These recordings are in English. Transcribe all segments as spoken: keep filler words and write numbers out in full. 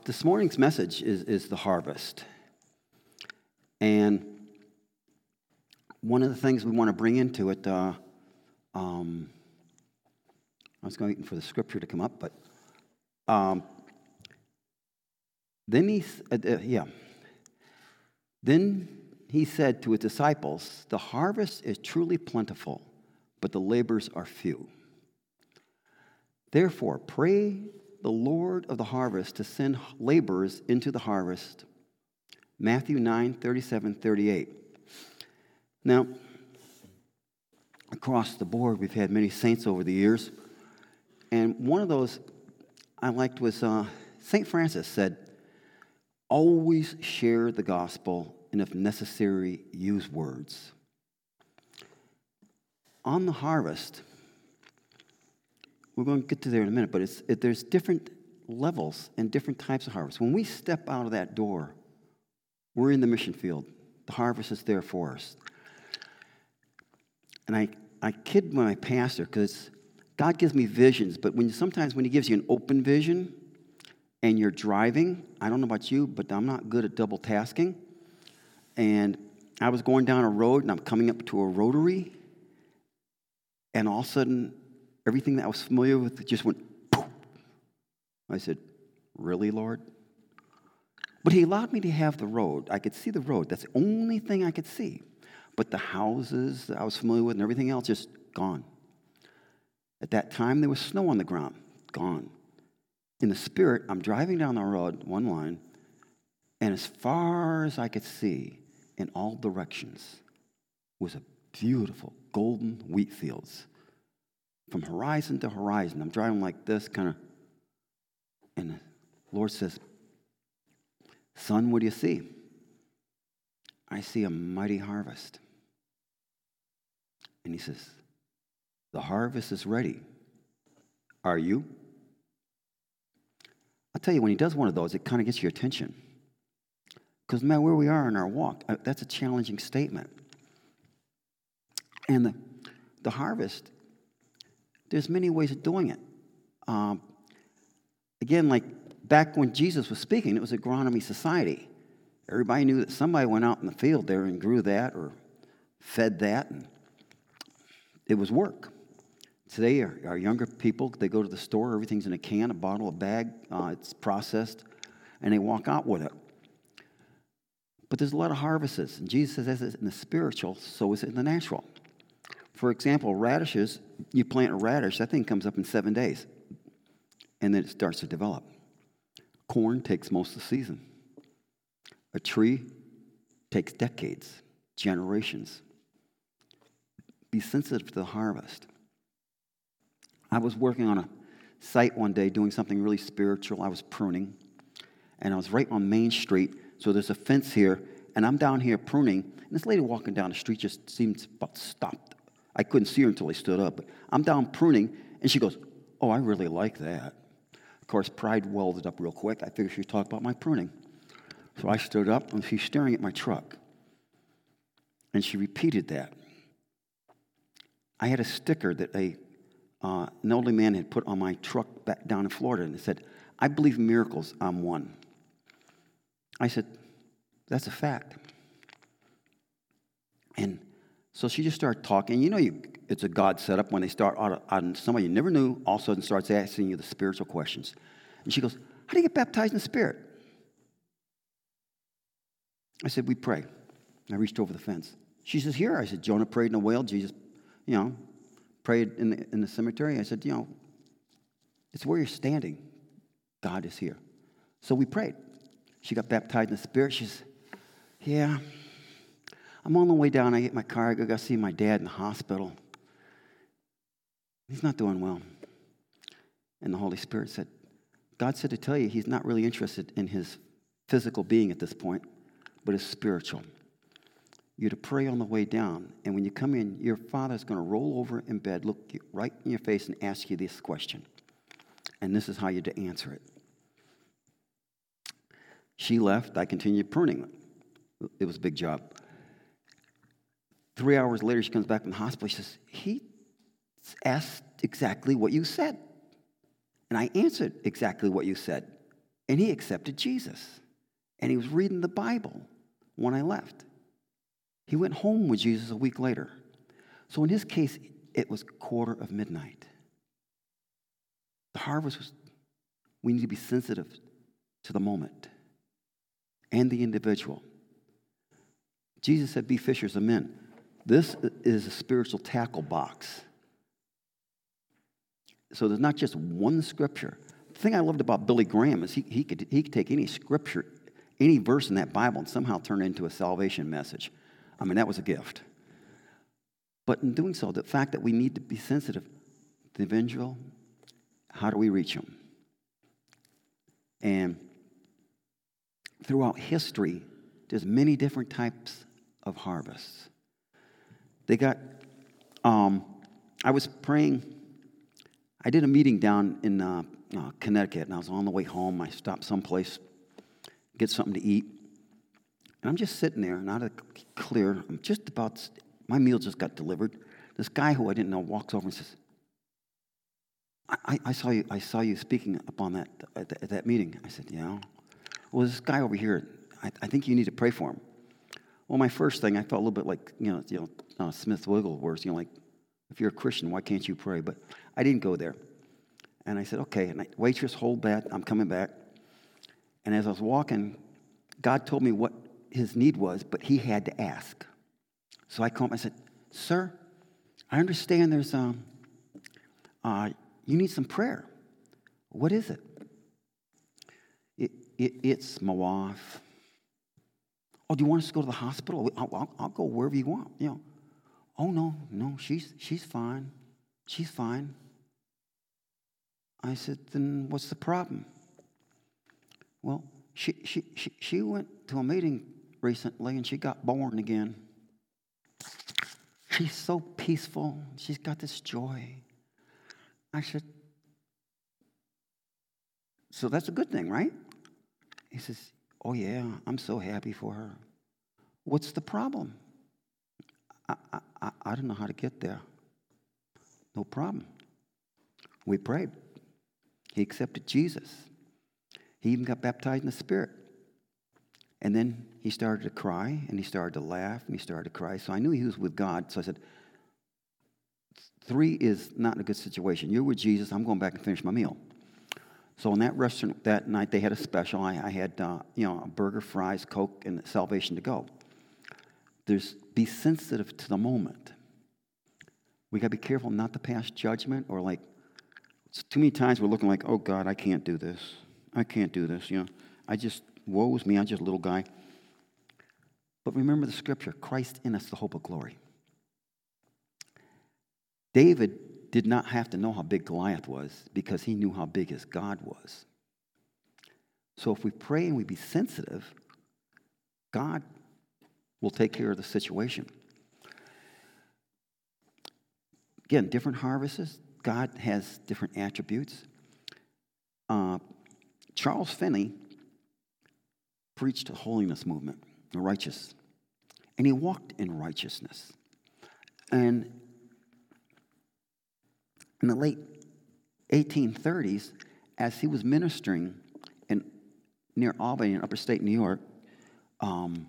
This morning's message is, is the harvest. And one of the things we want to bring into it, uh, um, I was waiting for the scripture to come up, but um, then he, uh, uh, yeah, then he said to his disciples, "The harvest is truly plentiful, but the laborers are few. Therefore, pray the Lord of the harvest to send laborers into the harvest." Matthew nine, thirty-seven, thirty-eight. Now, across the board, we've had many saints over the years. And one of those I liked was uh, Saint Francis said, "Always share the gospel, and if necessary, use words." On the harvest, we're going to get to there in a minute, but it's, it, there's different levels and different types of harvest. When we step out of that door, we're in the mission field. The harvest is there for us. And I, I kid my pastor because God gives me visions, but when sometimes when he gives you an open vision and you're driving, I don't know about you, but I'm not good at double tasking. And I was going down a road and I'm coming up to a rotary, and all of a sudden, everything that I was familiar with just went poof. I said, "Really, Lord?" But he allowed me to have the road. I could see the road. That's the only thing I could see. But the houses that I was familiar with and everything else, just gone. At that time, there was snow on the ground. Gone. In the spirit, I'm driving down the road, one line, and as far as I could see, in all directions, was a beautiful golden wheat fields. From horizon to horizon. I'm driving like this, kind of, and the Lord says, "Son, what do you see?" "I see a mighty harvest." And he says, "The harvest is ready. Are you?" I'll tell you, when he does one of those, it kind of gets your attention. Because no matter where we are in our walk, that's a challenging statement. And the, the harvest, there's many ways of doing it. Um, again, like back when Jesus was speaking, it was agronomy society. Everybody knew that somebody went out in the field there and grew that or fed that, and it was work. Today, our, our younger people, they go to the store, everything's in a can, a bottle, a bag, uh, it's processed, and they walk out with it. But there's a lot of harvests, and Jesus says, as it's in the spiritual, so is it in the natural. For example, radishes, you plant a radish, that thing comes up in seven days, and then it starts to develop. Corn takes most of the season. A tree takes decades, generations. Be sensitive to the harvest. I was working on a site one day doing something really spiritual. I was pruning, and I was right on Main Street, so there's a fence here, and I'm down here pruning, and this lady walking down the street just seemed about stopped. I couldn't see her until I stood up. But I'm down pruning, and she goes, "Oh, I really like that." Of course, pride welded up real quick. I figured she'd talk about my pruning. So I stood up, and she's staring at my truck. And she repeated that. I had a sticker that a, uh, an elderly man had put on my truck back down in Florida, and it said, "I believe in miracles, I'm one." I said, "That's a fact." And so she just started talking. You know, you, it's a God setup when they start out on somebody you never knew, all of a sudden starts asking you the spiritual questions. And she goes, "How do you get baptized in the Spirit?" I said, "We pray." I reached over the fence. She says, "Here." I said, "Jonah prayed in a whale. Jesus, you know, prayed in the, in the cemetery." I said, "You know, it's where you're standing. God is here." So we prayed. She got baptized in the Spirit. She says, "Yeah, I'm on the way down. I get my car. I go see my dad in the hospital. He's not doing well." And the Holy Spirit said, "God said to tell you he's not really interested in his physical being at this point, but his spiritual. You're to pray on the way down. And when you come in, your father's going to roll over in bed, look you right in your face, and ask you this question. And this is how you're to answer it." She left. I continued pruning. It was a big job. Three hours later, she comes back from the hospital. She says, "He asked exactly what you said." And I answered exactly what you said. And he accepted Jesus. And he was reading the Bible when I left. He went home with Jesus a week later. So in his case, it was quarter of midnight. The harvest was, we need to be sensitive to the moment and the individual. Jesus said, be fishers of men. This is a spiritual tackle box. So there's not just one scripture. The thing I loved about Billy Graham is he, he, could, he could take any scripture, any verse in that Bible and somehow turn it into a salvation message. I mean, that was a gift. But in doing so, the fact that we need to be sensitive to the individual, how do we reach them? And throughout history, there's many different types of harvests. They got, um, I was praying, I did a meeting down in uh, uh, Connecticut, and I was on the way home. I stopped someplace, get something to eat. And I'm just sitting there, not a clear, I'm just about, my meal just got delivered. This guy who I didn't know walks over and says, I, I saw you I saw you speaking upon that at, the, at that meeting. I said, yeah. Well, this guy over here, I, I think you need to pray for him. Well, my first thing, I felt a little bit like, you know, you know uh, Smith Wigglesworth, you know, like, if you're a Christian, why can't you pray? But I didn't go there. And I said, okay. And I, waitress, hold that. I'm coming back. And as I was walking, God told me what his need was, but he had to ask. So I called him. I said, sir, I understand there's, um, uh, you need some prayer. What is it? it, it it's my wife. Oh, do you want us to go to the hospital? I'll, I'll, I'll go wherever you want. You know. Oh, no, no, she's she's fine. She's fine. I said, then what's the problem? Well, she she she, she went to a meeting recently and she got born again. She's so peaceful. She's got this joy. I said, so that's a good thing, right? He says, oh, yeah, I'm so happy for her. What's the problem? I, I, I, I don't know how to get there. No problem. We prayed. He accepted Jesus. He even got baptized in the Spirit. And then he started to cry, and he started to laugh, and he started to cry. So I knew he was with God. So I said, three is not a good situation. You're with Jesus. I'm going back and finish my meal. So in that restaurant that night, they had a special. I, I had, uh, you know, a burger, fries, Coke, and salvation to go. There's be sensitive to the moment. We got to be careful not to pass judgment or like, too many times we're looking like, oh, God, I can't do this. I can't do this. You know, I just, woe is me. I'm just a little guy. But remember the scripture, Christ in us, the hope of glory. David did not have to know how big Goliath was because he knew how big his God was. So if we pray and we be sensitive, God will take care of the situation. Again, different harvests. God has different attributes. Uh, Charles Finney preached a holiness movement, a righteous, and he walked in righteousness. And in the late eighteen thirties, as he was ministering in near Albany in upstate New York, um,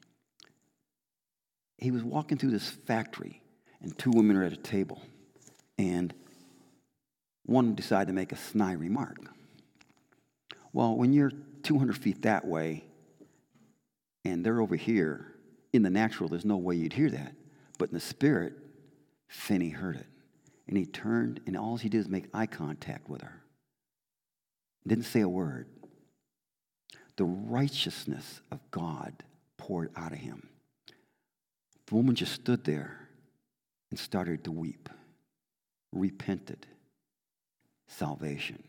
he was walking through this factory, and two women were at a table, and one decided to make a snide remark. Well, when you're two hundred feet that way, and they're over here, in the natural, there's no way you'd hear that. But in the spirit, Finney heard it. And he turned, and all he did was make eye contact with her. Didn't say a word. The righteousness of God poured out of him. The woman just stood there and started to weep. Repented. Salvation.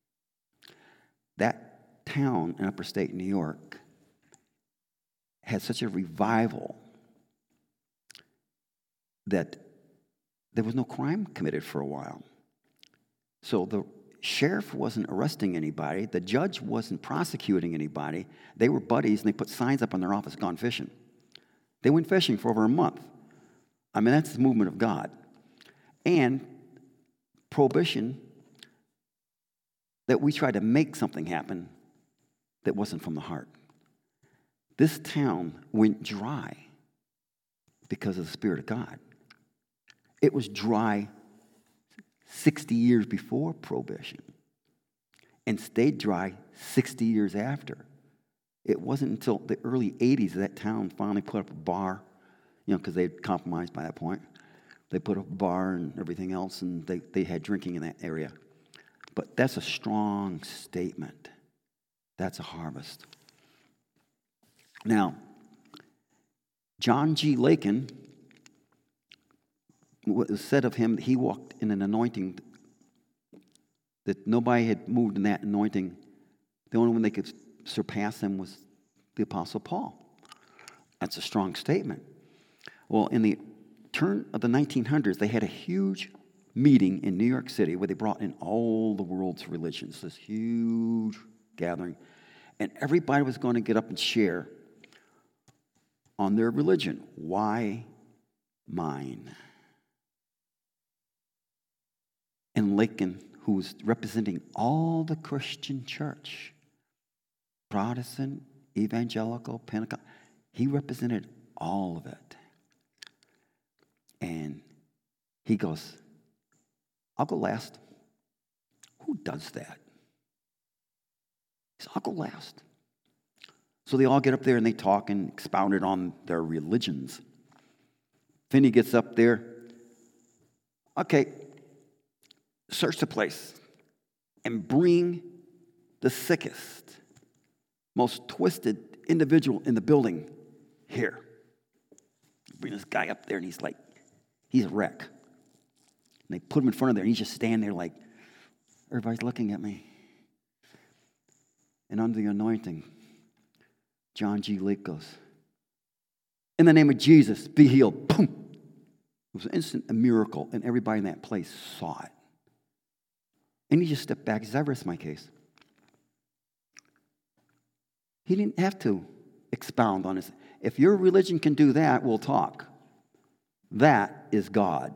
That town in upper state New York had such a revival that there was no crime committed for a while. So the sheriff wasn't arresting anybody. The judge wasn't prosecuting anybody. They were buddies, and they put signs up in their office, gone fishing. They went fishing for over a month. I mean, that's the movement of God. And prohibition, that we try to make something happen, that wasn't from the heart. This town went dry because of the Spirit of God. It was dry sixty years before Prohibition and stayed dry sixty years after. It wasn't until the early eighties that town finally put up a bar, you know, because they'd compromised by that point. They put up a bar and everything else, and they, they had drinking in that area. But that's a strong statement. That's a harvest. Now, John G. Lakin, what was said of him, he walked in an anointing that nobody had moved in that anointing. The only one they could surpass him was the Apostle Paul. That's a strong statement. Well, in the turn of the nineteen hundreds, they had a huge meeting in New York City where they brought in all the world's religions, this huge gathering, and everybody was going to get up and share on their religion. Why mine? And Lakin, who was representing all the Christian church, Protestant, evangelical, Pentecost, he represented all of it. And he goes, I'll go last. Who does that? He says, I'll go last. So they all get up there and they talk and expounded on their religions. Finney gets up there. Okay, search the place and bring the sickest, most twisted individual in the building here. Bring this guy up there and he's like, he's a wreck. And they put him in front of there and he's just standing there like, everybody's looking at me. And under the anointing, John G. Lake goes, in the name of Jesus, be healed. Boom. It was an instant a miracle, and everybody in that place saw it. And he just stepped back. He says, I rest my case. He didn't have to expound on this. If your religion can do that, we'll talk. That is God.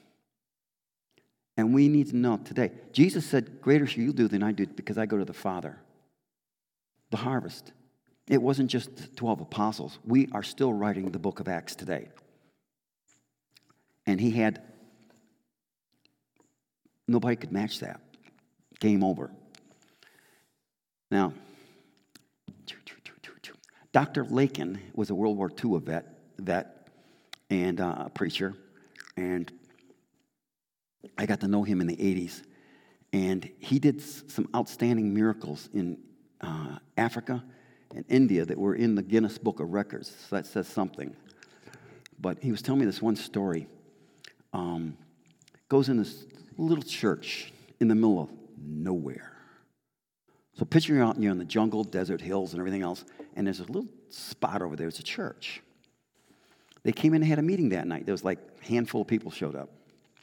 And we need to know today. Jesus said, greater shall you do than I do because I go to the Father. The harvest. It wasn't just twelve apostles. We are still writing the book of Acts today. And he had, nobody could match that. Game over. Now, Doctor Lakin was a World War Two vet, vet and uh, a preacher. And I got to know him in the eighties. And he did some outstanding miracles in uh, Africa and India that were in the Guinness Book of Records. So that says something. But he was telling me this one story. Um, goes in this little church in the middle of nowhere. So picture you're out you're in the jungle, desert, hills, and everything else, and there's a little spot over there. It's a church. They came in and had a meeting that night. There was like a handful of people showed up.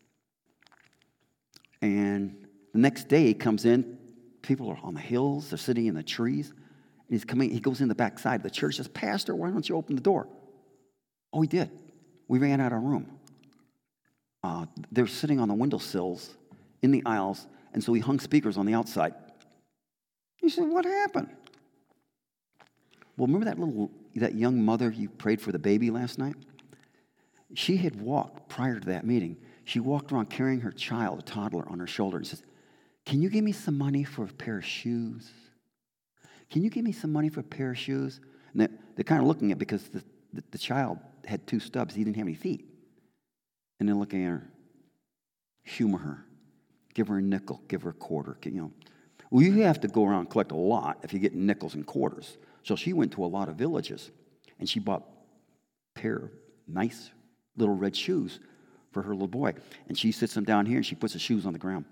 And the next day he comes in. People are on the hills. They're sitting in the trees. And he's coming. He goes in the back side of the church. Says, Pastor, why don't you open the door? Oh, he did. We ran out of room. Uh, they're sitting on the windowsills in the aisles, and so he hung speakers on the outside. He said, what happened? Well, remember that little, that young mother you prayed for the baby last night? She had walked, prior to that meeting, she walked around carrying her child, a toddler, on her shoulder and says, can you give me some money for a pair of shoes? Can you give me some money for a pair of shoes? And they're, they're kind of looking at it because the, the, the child had two stubs. He didn't have any feet. And they're looking at her, humor her, give her a nickel, give her a quarter, you know. Well, you have to go around and collect a lot if you get nickels and quarters. So she went to a lot of villages, and she bought a pair of nice little red shoes for her little boy. And she sits them down here, and she puts the shoes on the ground.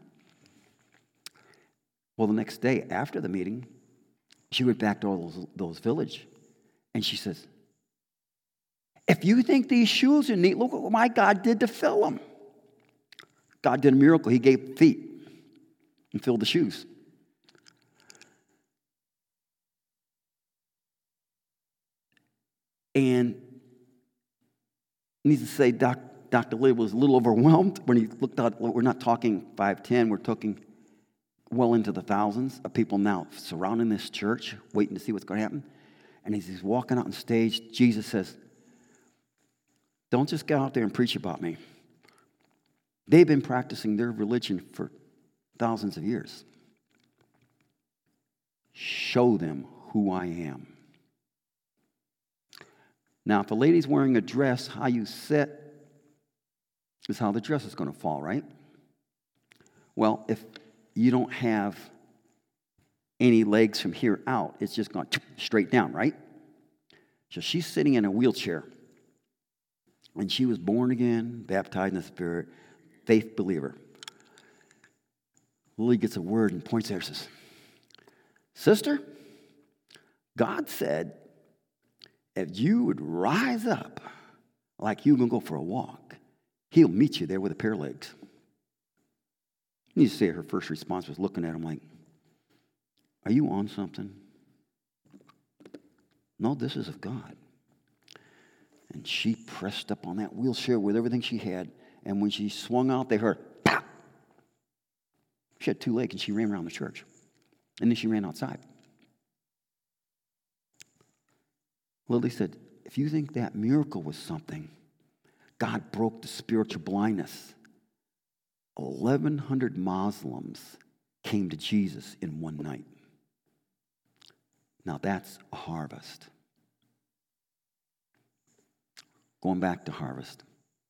Well, the next day after the meeting, she went back to all those, those villages, and she says, if you think these shoes are neat, look what my God did to fill them. God did a miracle. He gave feet and filled the shoes. And needs to say, Doc, Doctor Lee was a little overwhelmed when he looked out. We're not talking five ten. We're talking well into the thousands of people now surrounding this church, waiting to see what's going to happen. And as he's walking out on stage, Jesus says, don't just get out there and preach about me. They've been practicing their religion for thousands of years. Show them who I am. Now, if a lady's wearing a dress, how you sit is how the dress is going to fall, right? Well, if you don't have any legs from here out, it's just going straight down, right? So she's sitting in a wheelchair. And she was born again, baptized in the Spirit, faith believer. Lily gets a word and points at her and says, sister, God said if you would rise up like you were going to go for a walk, he'll meet you there with a pair of legs. You say her first response was looking at him like, are you on something? No, this is of God. And she pressed up on that wheelchair with everything she had. And when she swung out, they heard, pop! She had two legs and she ran around the church. And then she ran outside. Lily said, if you think that miracle was something, God broke the spiritual blindness. eleven hundred Muslims came to Jesus in one night. Now that's a harvest. Going back to harvest.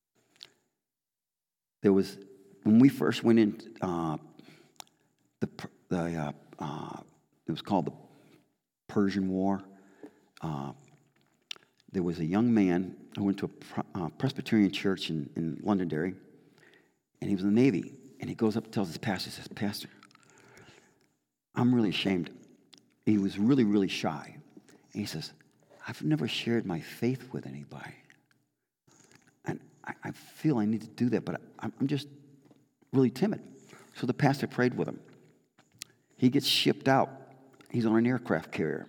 There was, when we first went in, uh, the, the uh, uh, it was called the Persian War. Uh, there was a young man who went to a uh, Presbyterian church in, in Londonderry, and he was in the Navy. And he goes up and tells his pastor, he says, Pastor, I'm really ashamed. He was really, really shy. And he says, I've never shared my faith with anybody. And I, I feel I need to do that, but I, I'm just really timid. So the pastor prayed with him. He gets shipped out. He's on an aircraft carrier.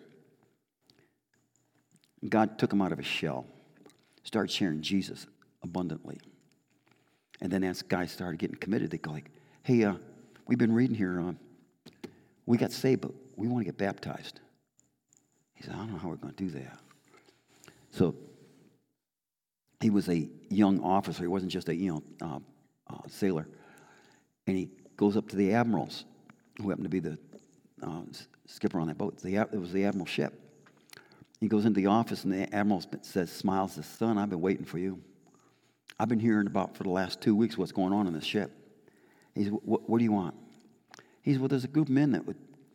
God took him out of his shell, started sharing Jesus abundantly. And then as guys started getting committed, they go like, hey, uh, we've been reading here. Uh, we got saved, but we want to get baptized. He said, I don't know how we're going to do that. So he was a young officer. He wasn't just a you know uh, uh, sailor. And he goes up to the admirals, who happened to be the uh, skipper on that boat. The, it was the admiral's ship. He goes into the office, and the admiral says, smiles, says, son, I've been waiting for you. I've been hearing about for the last two weeks what's going on in this ship. He said, what, what do you want? He said, well, there's a group of men that would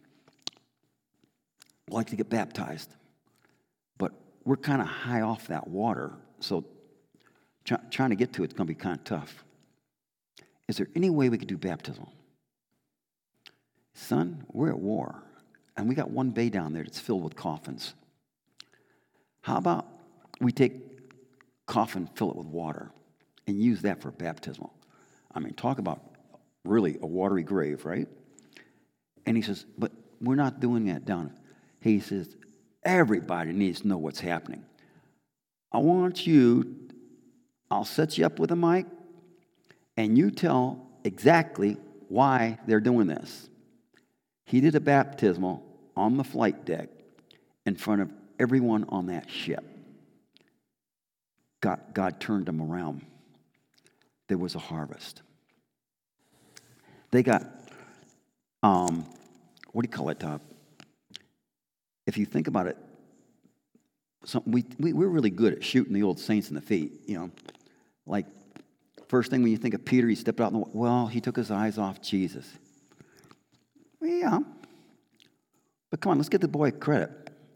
like to get baptized, but we're kind of high off that water, so try, trying to get to it's going to be kind of tough. Is there any way we could do baptism? Son, we're at war, and we got one bay down there that's filled with coffins. How about we take coffin, fill it with water, and use that for baptismal? I mean, talk about really a watery grave, right? And he says, but we're not doing that down. He says, everybody needs to know what's happening. I want you, I'll set you up with a mic, and you tell exactly why they're doing this. He did a baptismal on the flight deck in front of everyone on that ship. God, God turned them around. There was a harvest. They got, um, what do you call it? Uh, if you think about it, some, we, we, we're really good at shooting the old saints in the feet, you know. Like, first thing when you think of Peter, he stepped out in the, well, he took his eyes off Jesus. Well, yeah. But come on, let's give the boy credit.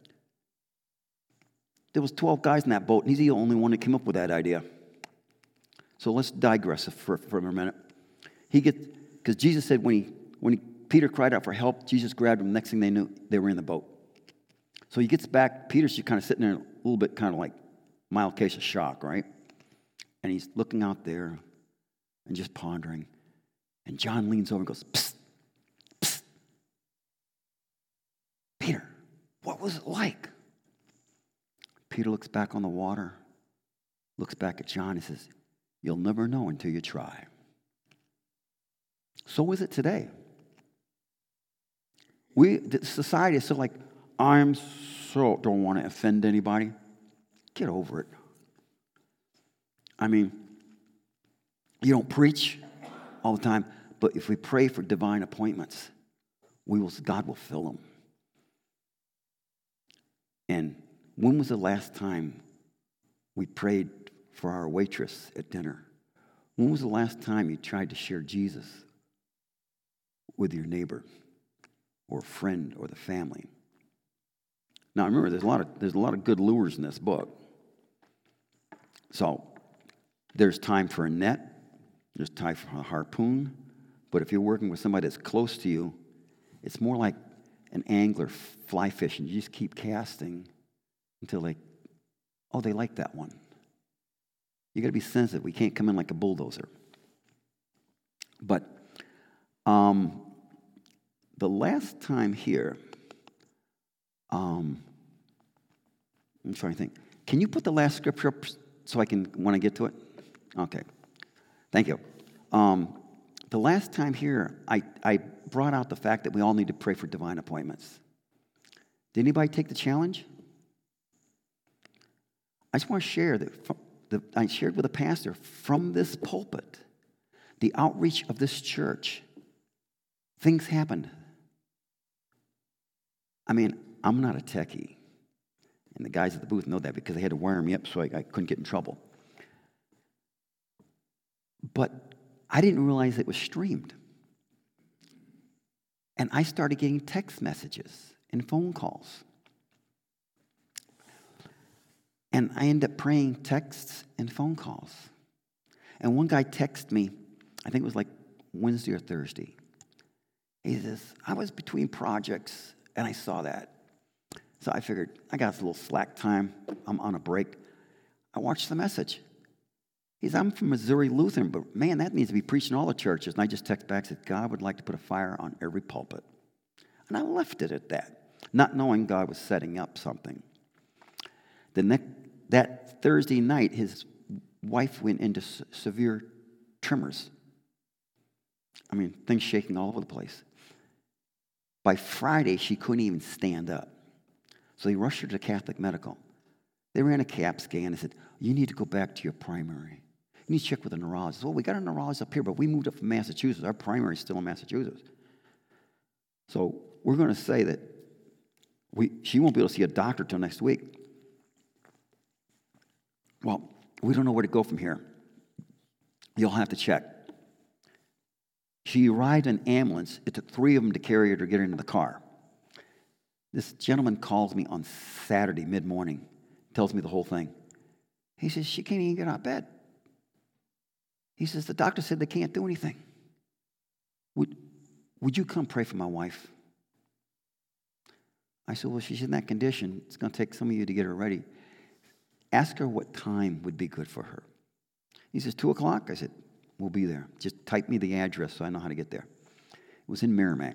There was twelve guys in that boat, and he's the only one that came up with that idea. So let's digress for, for a minute. He gets, because Jesus said when he when he, Peter cried out for help, Jesus grabbed him. Next thing they knew, they were in the boat. So he gets back. Peter's just kind of sitting there, a little bit kind of like mild case of shock, right? And he's looking out there and just pondering. And John leans over and goes, psst, psst. Peter, what was it like? Peter looks back on the water, looks back at John and says, you'll never know until you try. So is it today. We, the society is so like, I'm so don't want to offend anybody. Get over it. I mean, you don't preach all the time, but if we pray for divine appointments, we will, God will fill them. And when was the last time we prayed for our waitress at dinner? When was the last time you tried to share Jesus with your neighbor or friend or the family? Now remember, there's a lot of there's a lot of good lures in this book. So there's time for a net, there's time for a harpoon, but if you're working with somebody that's close to you, it's more like an angler fly fishing. You just keep casting until they, oh, they like that one. You got to be sensitive. We can't come in like a bulldozer. But um, the last time here, um, I'm trying to think. Can you put the last scripture up so I can, when I get to it? Okay. Thank you. Um, the last time here, I, I brought out the fact that we all need to pray for divine appointments. Did anybody take the challenge? I just want to share that from the, I shared with a pastor from this pulpit, the outreach of this church, things happened. I mean, I'm not a techie. And the guys at the booth know that because they had to wire me up so I, I couldn't get in trouble. But I didn't realize it was streamed. And I started getting text messages and phone calls. And I ended up praying texts and phone calls. And one guy texted me, I think it was like Wednesday or Thursday. He says, I was between projects and I saw that. So I figured, I got a little slack time. I'm on a break. I watched the message. He says, I'm from Missouri Lutheran, but man, that needs to be preached in all the churches. And I just text back and said, God would like to put a fire on every pulpit. And I left it at that, not knowing God was setting up something. The next, that Thursday night, his wife went into s- severe tremors. I mean, things shaking all over the place. By Friday, she couldn't even stand up. So they rushed her to Catholic Medical. They ran a CAT scan and said, you need to go back to your primary. You need to check with a neurologist. Well, we got a neurologist up here, but we moved up from Massachusetts. Our primary is still in Massachusetts. So we're going to say that we she won't be able to see a doctor till next week. Well, we don't know where to go from here. You'll have to check. She arrived in an ambulance. It took three of them to carry her to get her into the car. This gentleman calls me on Saturday mid-morning, tells me the whole thing. He says, she can't even get out of bed. He says, the doctor said they can't do anything. Would, would you come pray for my wife? I said, well, she's in that condition. It's going to take some of you to get her ready. Ask her what time would be good for her. He says, two o'clock? I said, we'll be there. Just type me the address so I know how to get there. It was in Merrimack.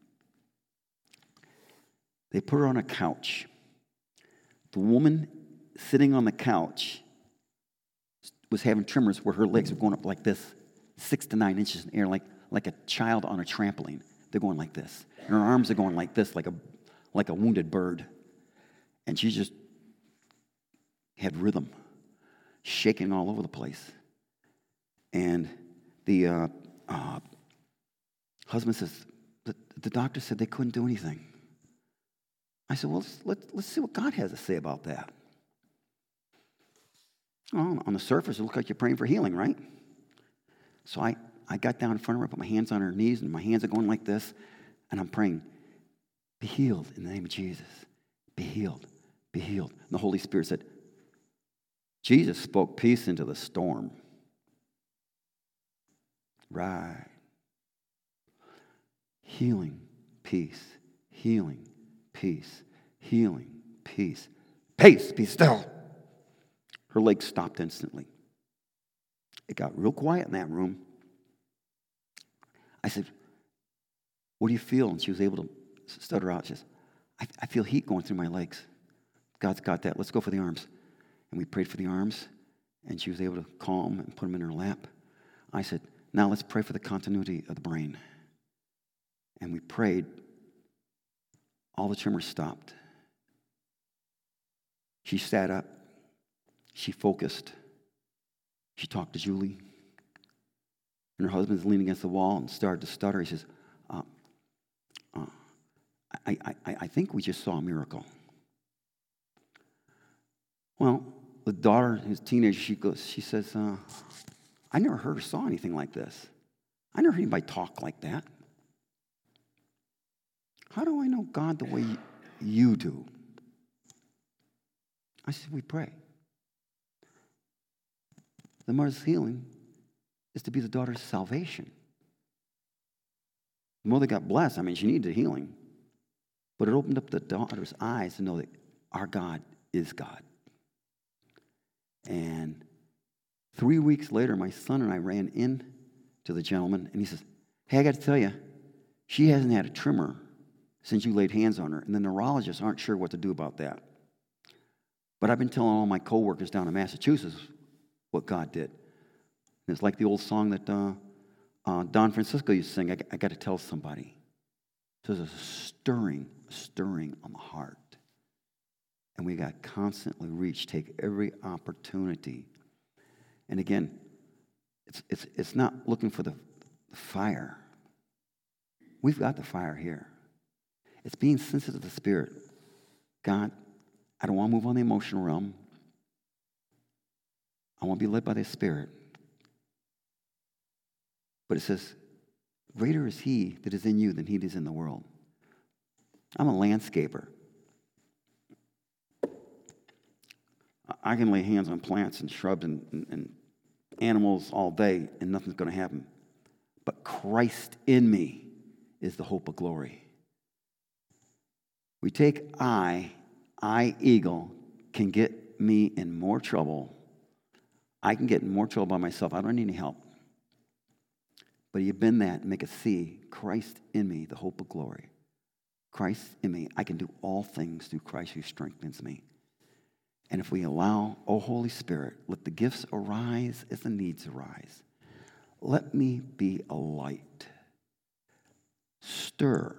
They put her on a couch. The woman sitting on the couch was having tremors where her legs were going up like this, six to nine inches in the air, like, like a child on a trampoline. They're going like this. And her arms are going like this, like a, like a wounded bird. And she just had rhythm, shaking all over the place. And the uh, uh, husband says, the, the doctor said they couldn't do anything. I said, well, let's, let's, let's see what God has to say about that. Well, on the surface, it looked like you're praying for healing, right? So I, I got down in front of her, put my hands on her knees, and my hands are going like this, and I'm praying, be healed in the name of Jesus. Be healed. Be healed. And the Holy Spirit said, Jesus spoke peace into the storm. Right. Healing, peace, healing, peace, healing, peace. Peace, be still. Her legs stopped instantly. It got real quiet in that room. I said, what do you feel? And she was able to stutter out. She says, I, I feel heat going through my legs. God's got that. Let's go for the arms. And we prayed for the arms, and she was able to calm and put them in her lap. I said, now let's pray for the continuity of the brain. And we prayed, all the tremors stopped. She sat up. She focused. She talked to Julie. And her husband's leaning against the wall and started to stutter. He says, uh, uh, I, I, I think we just saw a miracle. Well, the daughter, his teenager, she goes, she says, uh, I never heard or saw anything like this. I never heard anybody talk like that. How do I know God the way you do? I said, we pray. The mother's healing is to be the daughter's salvation. The mother got blessed. I mean, she needed healing. But it opened up the daughter's eyes to know that our God is God. And three weeks later, my son and I ran in to the gentleman, and he says, hey, I got to tell you, she hasn't had a tremor since you laid hands on her, and the neurologists aren't sure what to do about that. But I've been telling all my coworkers down in Massachusetts what God did. And it's like the old song that uh, uh, Don Francisco used to sing, I, I got to tell somebody. So there's a stirring, a stirring on the heart. And we got to constantly reach, take every opportunity. And again, it's, it's, it's not looking for the, the fire. We've got the fire here. It's being sensitive to the Spirit. God, I don't want to move on the emotional realm. I want to be led by the Spirit. But it says, greater is He that is in you than he that is in the world. I'm a landscaper. I can lay hands on plants and shrubs and, and, and animals all day, and nothing's going to happen. But Christ in me is the hope of glory. We take I, I, eagle, can get me in more trouble. I can get in more trouble by myself. I don't need any help. But you bend that and make it see Christ in me, the hope of glory. Christ in me. I can do all things through Christ who strengthens me. And if we allow, oh Holy Spirit, let the gifts arise as the needs arise. Let me be a light. Stir.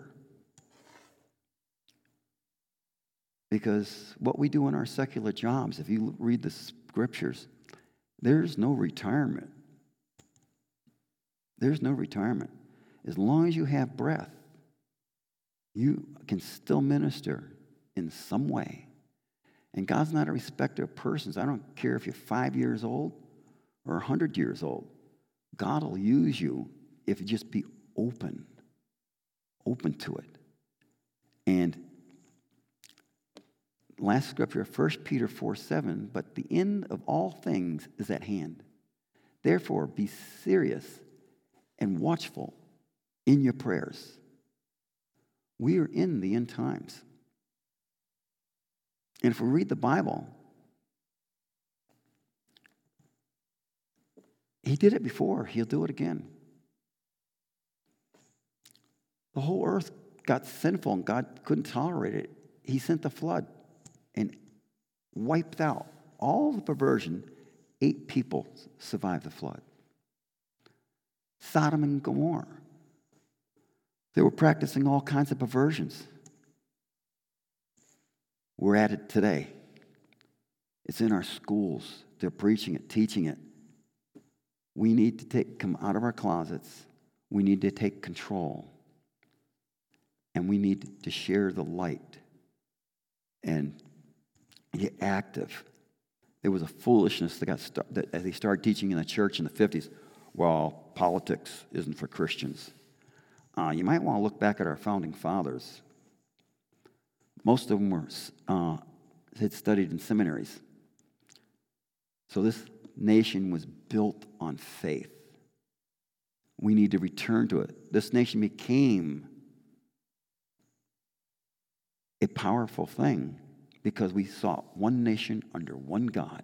Because what we do in our secular jobs, if you read the scriptures, there's no retirement. There's no retirement. As long as you have breath, you can still minister in some way. And God's not a respecter of persons. I don't care if you're five years old or a hundred years old. God will use you if you just be open, open to it. And last scripture, First Peter four seven, but the end of all things is at hand. Therefore, be serious and watchful in your prayers. We are in the end times. And if we read the Bible, He did it before. He'll do it again. The whole earth got sinful and God couldn't tolerate it. He sent the flood and wiped out all the perversion. Eight people survived the flood. Sodom and Gomorrah. They were practicing all kinds of perversions. We're at it today. It's in our schools. They're preaching it, teaching it. We need to take, come out of our closets. We need to take control. And we need to share the light and get active. There was a foolishness that got start, that as they started teaching in the church in the fifties. Well, politics isn't for Christians. Uh, you might want to look back at our founding fathers. Most of them were uh, had studied in seminaries. So this nation was built on faith. We need to return to it. This nation became a powerful thing because we saw one nation under one God.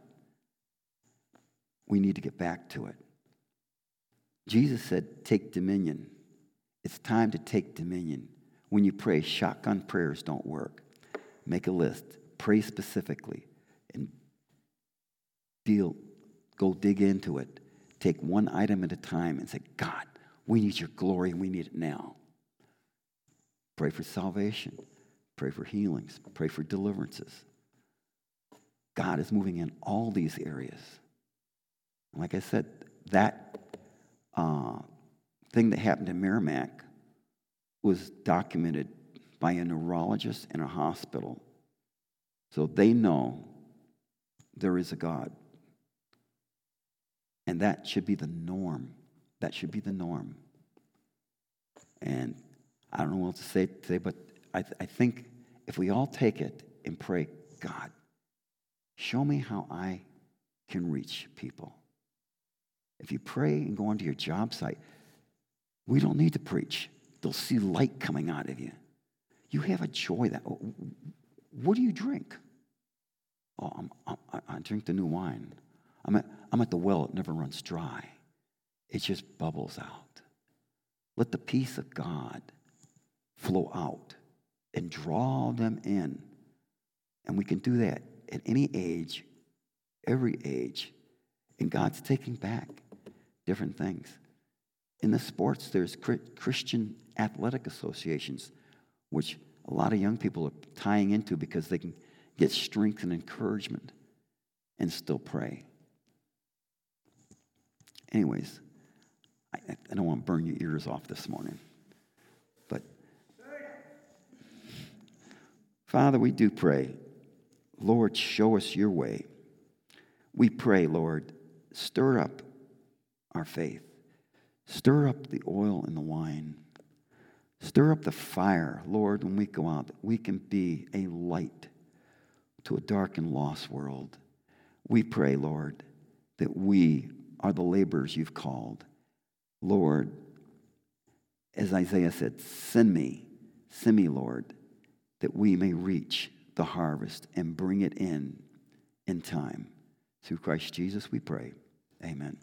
We need to get back to it. Jesus said, take dominion. It's time to take dominion. When you pray, shotgun prayers don't work. Make a list. Pray specifically. And deal, go dig into it. Take one item at a time and say, God, we need your glory and we need it now. Pray for salvation. Pray for healings. Pray for deliverances. God is moving in all these areas. Like I said, that uh, thing that happened in Merrimack was documented by a neurologist in a hospital. So they know there is a God. And that should be the norm. That should be the norm. And I don't know what to say today, but I, th- I think if we all take it and pray, God, show me how I can reach people. If you pray and go onto your job site, we don't need to preach. They'll see light coming out of you. You have a joy that, what do you drink? Oh, I'm, I'm, I drink the new wine. I'm at, I'm at the well, it never runs dry. It just bubbles out. Let the peace of God flow out and draw them in. And we can do that at any age, every age. And God's taking back different things. In the sports, there's Christian athletic associations, which a lot of young people are tying into because they can get strength and encouragement and still pray. Anyways, I, I don't want to burn your ears off this morning. But, Father, we do pray. Lord, show us your way. We pray, Lord, stir up our faith. Stir up the oil and the wine. Stir up the fire, Lord, when we go out, that we can be a light to a dark and lost world. We pray, Lord, that we are the laborers you've called. Lord, as Isaiah said, send me, send me, Lord, that we may reach the harvest and bring it in in time. Through Christ Jesus we pray. Amen.